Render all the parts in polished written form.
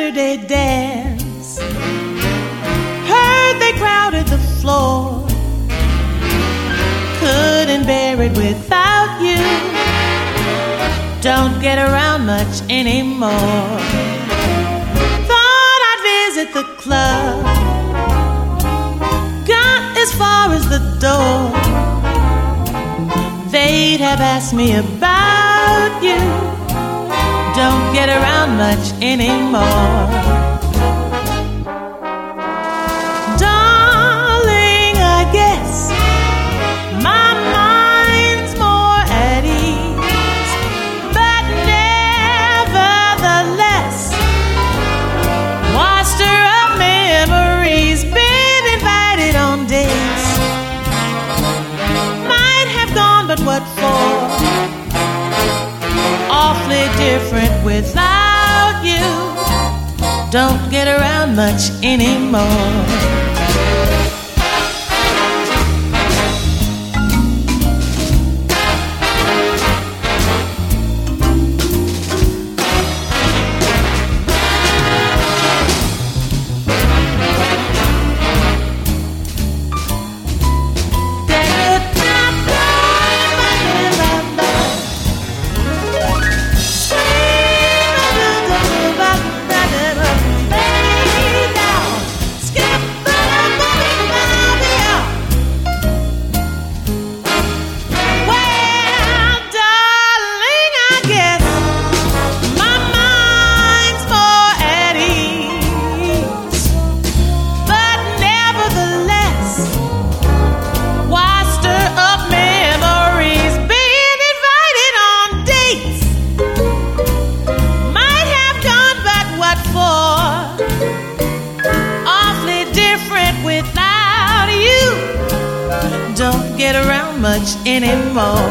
Saturday dance. Heard they crowded the floor. Couldn't bear it without you. Don't get around much anymore. Thought I'd visit the club. Got as far as the door. They'd have asked me about you. Don't get around much anymore. Darling, I guess my mind's more at ease, but nevertheless, washed her up memories, been invited on dates. Might have gone, but what for? Awfully different without you. Don't get around much anymore. Don't get around much anymore.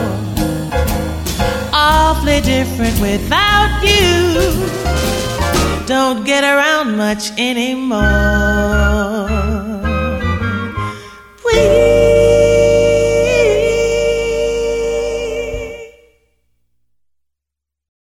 Awfully different without you. Don't get around much anymore.